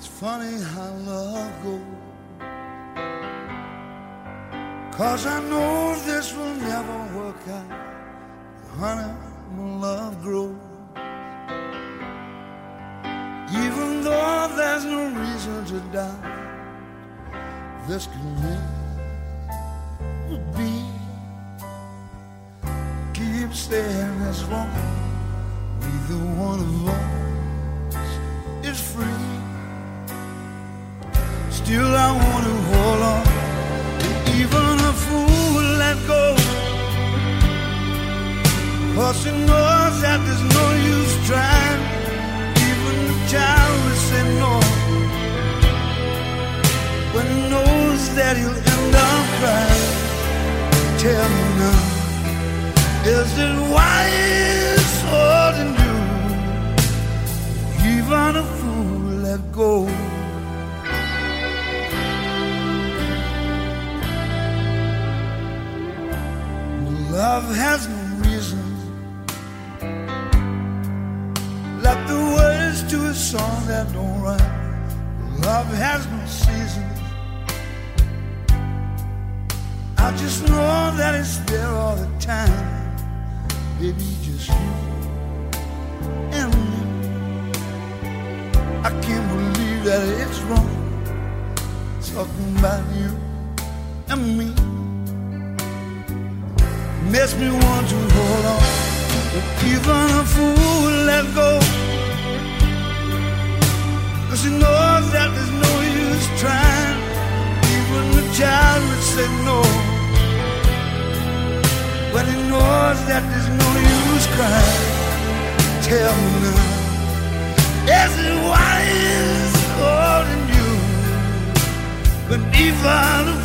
funny how love goes, 'cause I know this will never work out. Honey, my love grows, even though there's no reason to doubt this could never be. Keep saying it's wrong, neither one of us is free. Still I want to hold on, even a fool will let go, 'cause he knows that there's no use trying. Even the child will say no, when he knows that he'll end up crying. Tell me now, is it wise holding you? Even a fool will let go. Love has no reason, like the words to a song that don't rhyme. Love has no season, I just know that it's there all the time. Baby, just you and me. I can't believe that it's wrong, talking about you and me. Makes me want to hold on, but even a fool will let go, 'cause he knows that there's no use trying. Even the child would say no, when he knows that there's no use crying. Tell me now, is it wise holding you? But even